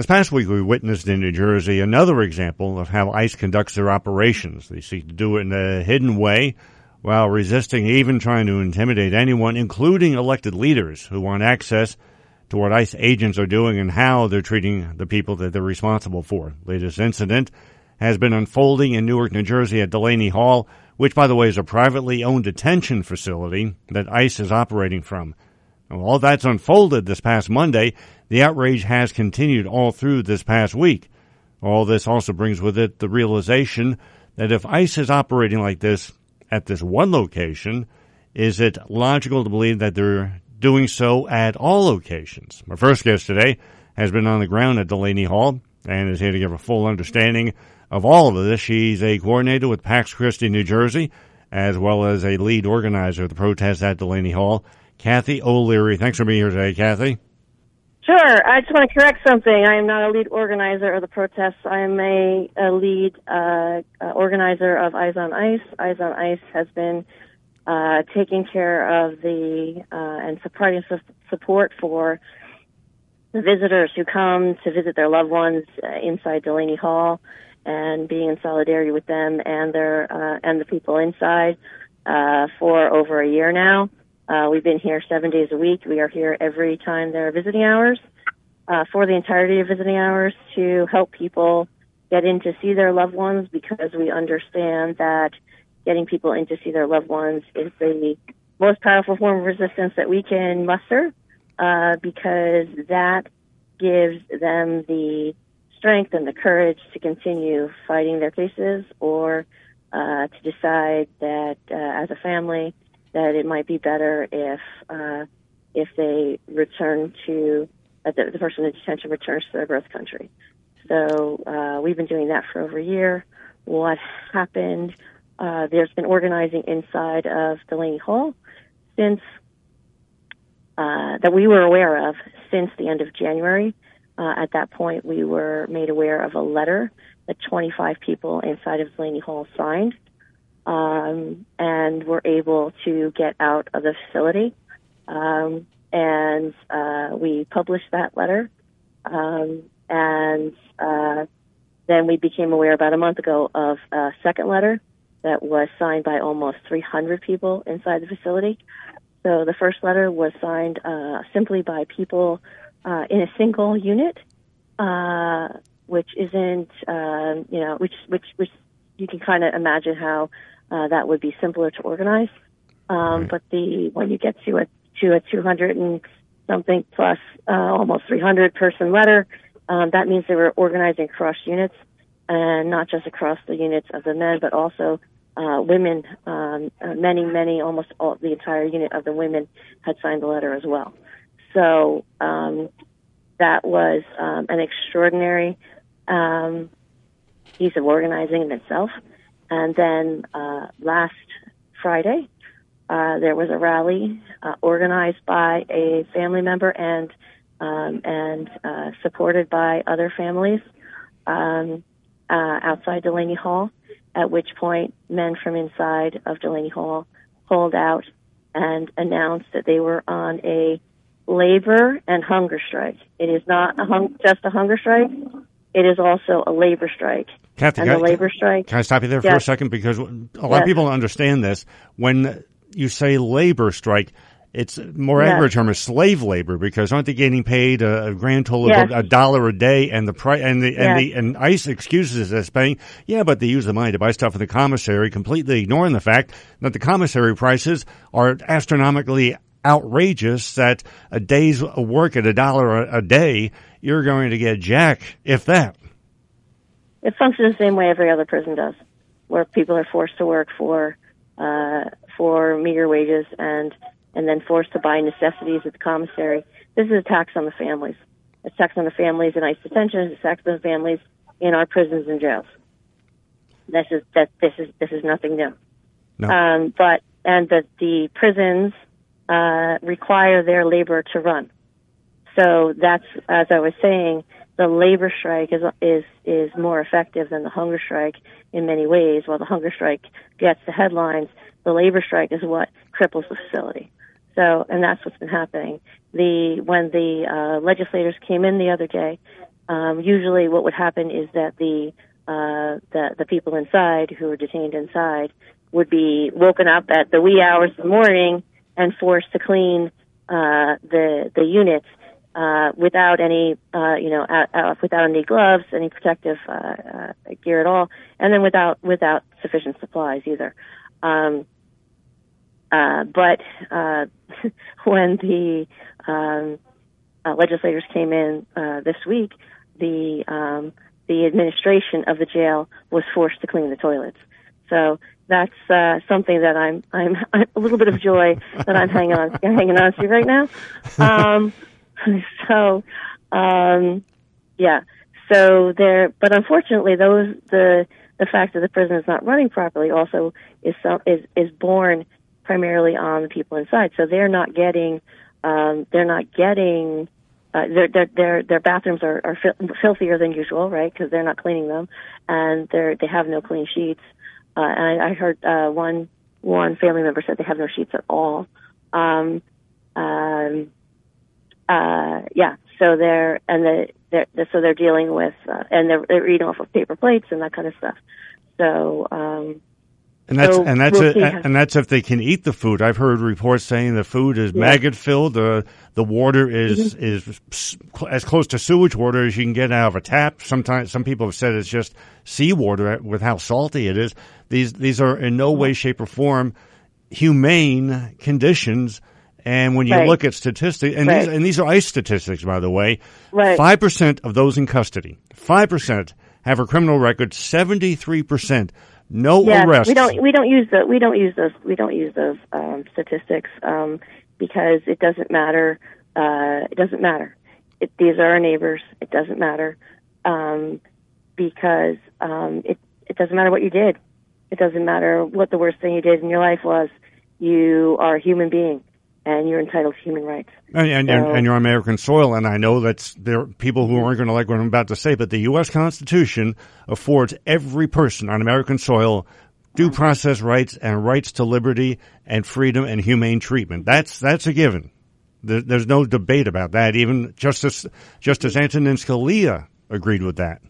This past week, we witnessed in New Jersey another example of how ICE conducts their operations. They seek to do it in a hidden way while resisting even trying to intimidate anyone, including elected leaders who want access to what ICE agents are doing and how they're treating the people that they're responsible for. Latest incident has been unfolding in Newark, New Jersey at Delaney Hall, which, by the way, is a privately owned detention facility that ICE is operating from. All that's unfolded this past Monday. The outrage has continued all through this past week. All this also brings with it the realization that if ICE is operating like this at this one location, is it logical to believe that they're doing so at all locations? My first guest today has been on the ground at Delaney Hall and is here to give a full understanding of all of this. She's a coordinator with Pax Christi, New Jersey, as well as a lead organizer of the protest at Delaney Hall. Kathy O'Leary, thanks for being here today, Kathy. Sure. I just want to correct something. I am not a lead organizer of the protests. I am a lead organizer of Eyes on Ice. Eyes on Ice has been taking care of the and providing support for the visitors who come to visit their loved ones inside Delaney Hall, and being in solidarity with them and their and the people inside for over a year now. We've been here 7 days a week. We are here every time there are visiting hours, for the entirety of visiting hours, to help people get in to see their loved ones, because we understand that getting people in to see their loved ones is the most powerful form of resistance that we can muster, because that gives them the strength and the courage to continue fighting their cases, or to decide that as a family that it might be better if they return to the person in detention returns to their birth country. So we've been doing that for over a year. What happened? There's been organizing inside of Delaney Hall since that we were aware of since the end of January. At that point, we were made aware of a letter that 25 people inside of Delaney Hall signed, and were able to get out of the facility. And we published that letter. And then we became aware about a month ago of a second letter that was signed by almost 300 people inside the facility. So the first letter was signed simply by people in a single unit, which isn't, which you can kind of imagine how that would be simpler to organize. But when you get to a 200 and something plus almost 300 person letter, that means they were organizing across units, and not just across the units of the men, but also women. Many, almost all, the entire unit of the women had signed the letter as well. So that was an extraordinary piece of organizing in itself. And then last Friday, there was a rally organized by a family member and supported by other families outside Delaney Hall, at which point men from inside of Delaney Hall pulled out and announced that they were on a labor and hunger strike. It is not just a hunger strike. It is also a labor strike. Kathy, labor strike. Can I stop you there for a second? Because a lot of people don't understand this. When you say labor strike, it's more accurate term is slave labor, because aren't they getting paid a grand total of $1 a day, and the price and ICE excuses as paying? Yeah, but they use the money to buy stuff in the commissary, completely ignoring the fact that the commissary prices are astronomically outrageous. That a day's work at $1 a day, you're going to get jack, if that. It functions the same way every other prison does, where people are forced to work for meager wages and then forced to buy necessities at the commissary. This is a tax on the families. It's a tax on the families in ICE detention. It's a tax on the families in our prisons and jails. This is nothing new. No. But the prisons require their labor to run. So that's, as I was saying, the labor strike is more effective than the hunger strike in many ways. While the hunger strike gets the headlines, the labor strike is what cripples the facility. So, and that's what's been happening. When the legislators came in the other day, Usually what would happen is that the people inside who are detained inside would be woken up at the wee hours of the morning and forced to clean the units without any without any gloves, any protective gear at all, and then without sufficient supplies either. But when the legislators came in this week, the administration of the jail was forced to clean the toilets. So that's something that I'm a little bit of joy that I'm hanging on to right now. So there, but unfortunately, the fact that the prison is not running properly also is borne primarily on the people inside. So they're not getting their bathrooms are filthier than usual, right? Because they're not cleaning them, and they have no clean sheets. And I heard one family member said they have no sheets at all. So they're dealing with and they're eating off of paper plates and that kind of stuff. So and that's if they can eat the food. I've heard reports saying the food is maggot filled. The water is as close to sewage water as you can get out of a tap. Sometimes some people have said it's just seawater with how salty it is. These are in no way, shape, or form humane conditions. And when you look at statistics, and these are ICE statistics, by the way, 5% of those in custody, 5% have a criminal record, 73% no arrests. We don't use those statistics because it doesn't matter. These are our neighbors. It doesn't matter because it doesn't matter what you did. It doesn't matter what the worst thing you did in your life was. You are a human being. And you're entitled to human rights. And you're on American soil, and I know that there are people who aren't going to like what I'm about to say, but the U.S. Constitution affords every person on American soil due process rights and rights to liberty and freedom and humane treatment. That's a given. There's no debate about that. Even Justice Antonin Scalia agreed with that.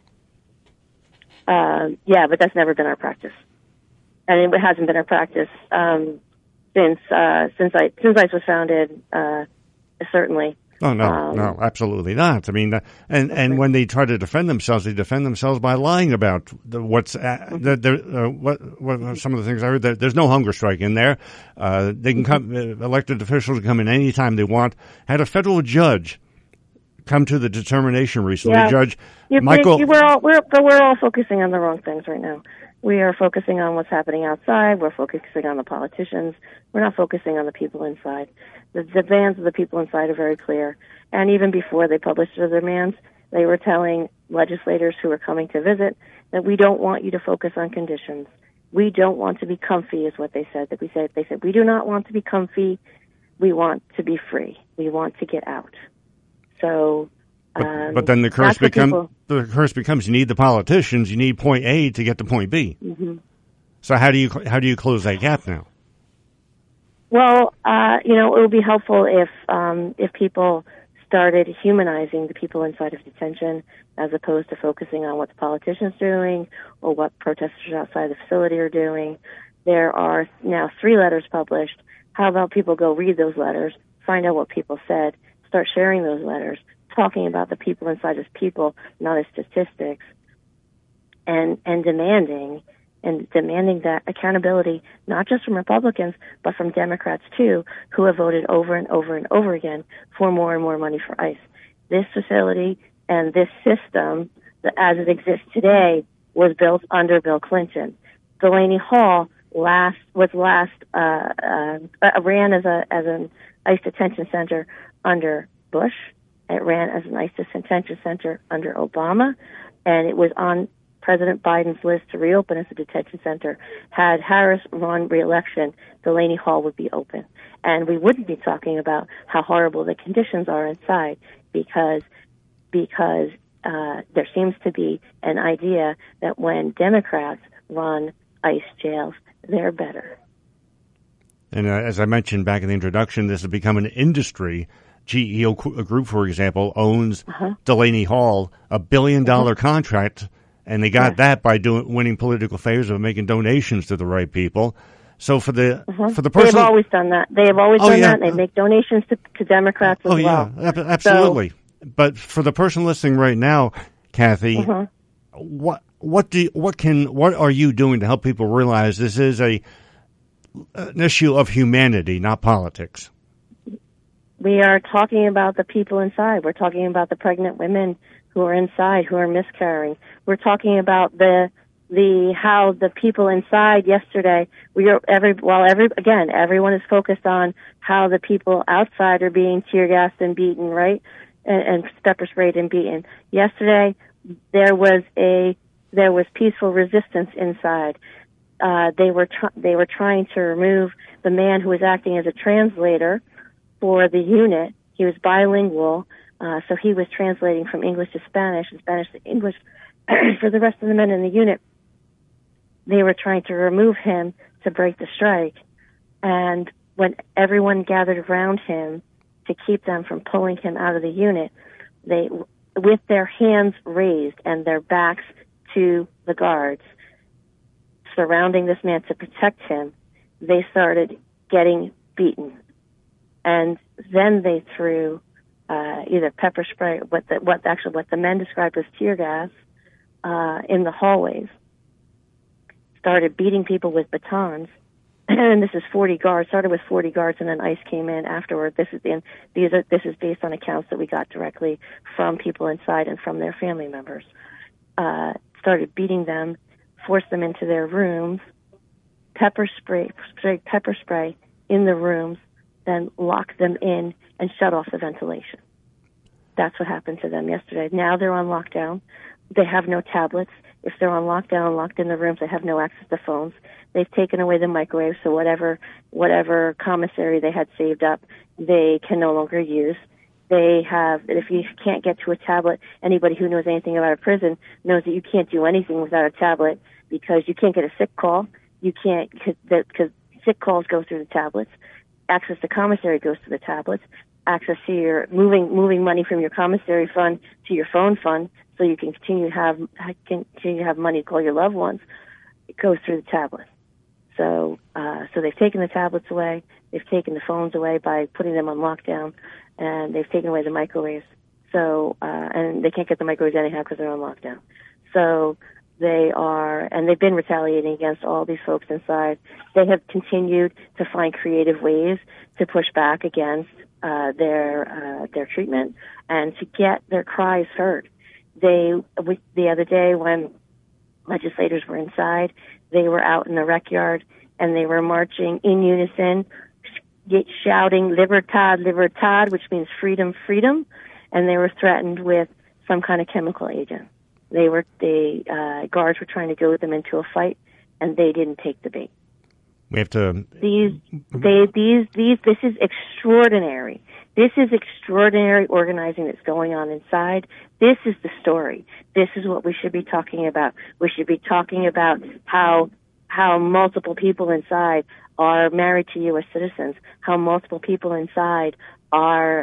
But that's never been our practice, and it hasn't been our practice. Since ICE was founded, certainly. Oh no, absolutely not. I mean, and when they try to defend themselves, they defend themselves by lying about what some of the things I heard. That there's no hunger strike in there. They can come. Elected officials can come in any time they want. Had a federal judge come to the determination recently, Judge Michael. We're all focusing on the wrong things right now. We are focusing on what's happening outside. We're focusing on the politicians. We're not focusing on the people inside. The demands of the people inside are very clear. And even before they published their demands, they were telling legislators who were coming to visit that we don't want you to focus on conditions. We don't want to be comfy, is what they said. They said we do not want to be comfy. We want to be free. We want to get out. So. But then the curse becomes you need the politicians, you need point A to get to point B. Mm-hmm. So how do you close that gap now? Well, it would be helpful if people started humanizing the people inside of detention as opposed to focusing on what the politicians are doing or what protesters outside the facility are doing. There are now 3 letters published. How about people go read those letters, find out what people said, start sharing those letters, talking about the people inside as people, not as statistics, and demanding that accountability, not just from Republicans, but from Democrats too, who have voted over and over and over again for more and more money for ICE. This facility and this system, as it exists today, was built under Bill Clinton. Delaney Hall ran as an ICE detention center under Bush. It ran as an ICE detention center under Obama, and it was on President Biden's list to reopen as a detention center. Had Harris run re-election, Delaney Hall would be open. And we wouldn't be talking about how horrible the conditions are inside because there seems to be an idea that when Democrats run ICE jails, they're better. And as I mentioned back in the introduction, this has become an industry GEO Group, for example, owns Delaney Hall, $1 billion contract, and they got that by winning political favors of making donations to the right people. So for the person, they've always done that. They have always done that. And they make donations to Democrats as well. Yeah, absolutely. So, but for the person listening right now, Kathy, what are you doing to help people realize this is an issue of humanity, not politics? We are talking about the people inside. We're talking about the pregnant women who are inside, who are miscarrying. We're talking about how the people inside yesterday. Everyone is focused on how the people outside are being tear gassed and beaten, right, and pepper sprayed and beaten. Yesterday, there was peaceful resistance inside. They were trying to remove the man who was acting as a translator for the unit. He was bilingual, so he was translating from English to Spanish and Spanish to English for the rest of the men in the unit. They were trying to remove him to break the strike. And when everyone gathered around him to keep them from pulling him out of the unit, they, with their hands raised and their backs to the guards, surrounding this man to protect him, they started getting beaten. And then they threw either pepper spray, what the men described as tear gas, in the hallways. Started beating people with batons, and this is 40 guards. Started with 40 guards, and then ICE came in afterward. This is based on accounts that we got directly from people inside and from their family members. Started beating them, forced them into their rooms, pepper spray in the rooms, then locked them in and shut off the ventilation. That's what happened to them yesterday. Now they're on lockdown. They have no tablets. If they're on lockdown, locked in the rooms, they have no access to phones. They've taken away the microwave, so whatever commissary they had saved up, they can no longer use. They have, if you can't get to a tablet, anybody who knows anything about a prison knows that you can't do anything without a tablet because you can't get a sick call. You can't, because sick calls go through the tablets. Access to commissary goes to the tablets. Access to your moving money from your commissary fund to your phone fund, so you can continue to have money to call your loved ones. It goes through the tablet. So they've taken the tablets away. They've taken the phones away by putting them on lockdown, and they've taken away the microwaves. So and they can't get the microwaves anyhow because they're on lockdown. So they've been retaliating against all these folks inside. They have continued to find creative ways to push back against their treatment and to get their cries heard. The other day when legislators were inside, they were out in the rec yard and they were marching in unison, shouting "Libertad, Libertad," which means freedom, freedom, and they were threatened with some kind of chemical agent. Guards were trying to go with them into a fight, and they didn't take the bait. We have to. This is extraordinary. This is extraordinary organizing that's going on inside. This is the story. This is what we should be talking about. We should be talking about how multiple people inside are married to U.S. citizens. How multiple people inside are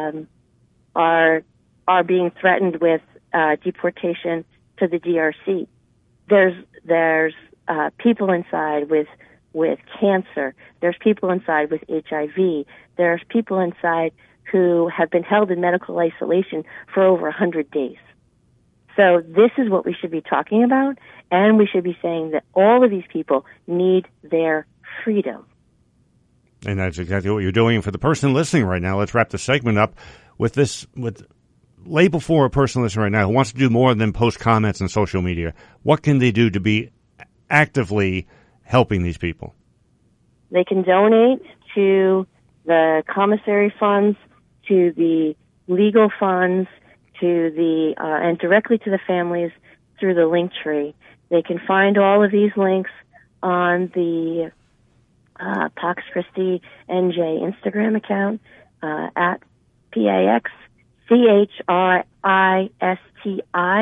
being threatened with deportation to the DRC. There's people inside with cancer. There's people inside with HIV. There's people inside who have been held in medical isolation for over 100 days. So this is what we should be talking about, and we should be saying that all of these people need their freedom. And that's exactly what you're doing. And for the person listening right now, let's wrap the segment up with lay before a person listening right now who wants to do more than post comments on social media. What can they do to be actively helping these people? They can donate to the commissary funds, to the legal funds, to the and directly to the families through the link tree. They can find all of these links on the Pax Christi NJ Instagram account at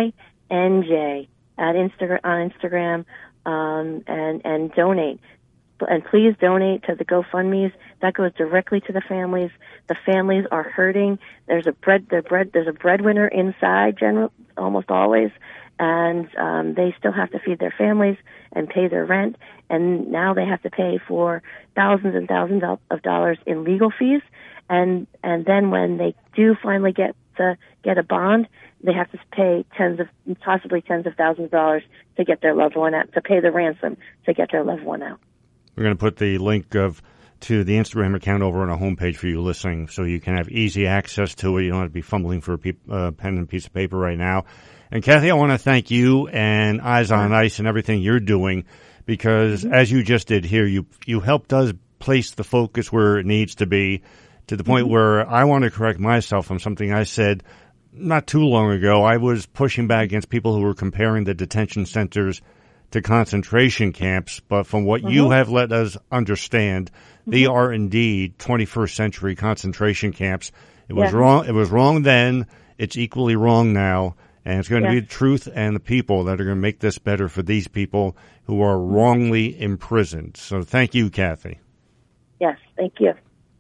PAXCHRISTINJ on Instagram, and donate. and please donate to the GoFundMe's. That goes directly to the families. The families are hurting. There's a breadwinner inside, almost always, and they still have to feed their families and pay their rent. And now they have to pay for thousands and thousands of dollars in legal fees. And then when they do finally get a bond, they have to pay possibly tens of thousands of dollars to get their loved one out, to pay the ransom to get their loved one out. We're going to put the link to the Instagram account over on our homepage for you listening, so you can have easy access to it. You don't have to be fumbling for a pen and piece of paper right now. And Kathy, I want to thank you and Eyes on Ice and everything you're doing, because as you just did here, you helped us place the focus where it needs to be, to the point where I want to correct myself on something I said not too long ago. I was pushing back against people who were comparing the detention centers to concentration camps, but from what you have let us understand, they are indeed 21st century concentration camps. It was wrong. It was wrong then. It's equally wrong now. And it's going to be the truth and the people that are going to make this better for these people who are wrongly imprisoned. So thank you, Kathy. Yes, thank you.